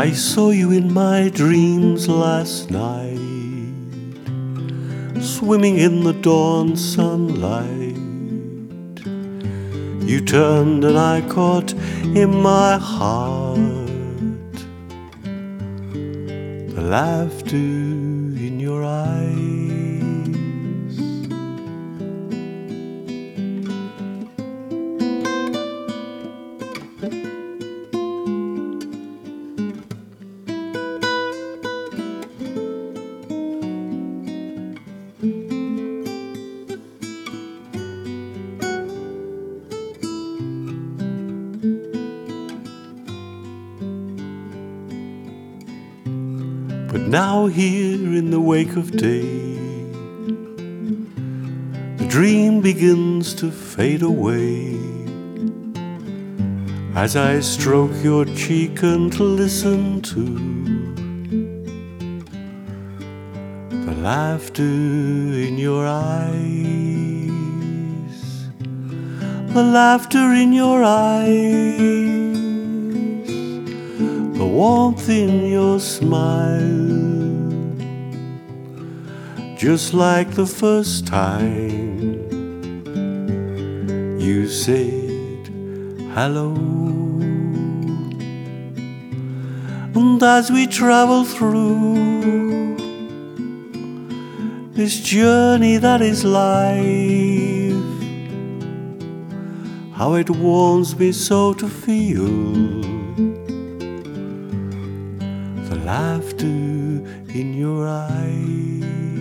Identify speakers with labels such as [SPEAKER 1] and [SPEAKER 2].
[SPEAKER 1] I saw you in my dreams last night, swimming in the dawn sunlight. You turned and I caught in my heart the laughter in your eyes. But now here in the wake of day, the dream begins to fade away, as I stroke your cheek and listen to the laughter in your eyes, the laughter in your eyes, the warmth in your smile, just like the first time you said hello. And as we travel through this journey that is life, how it warms me so to feel the laughter in your eyes.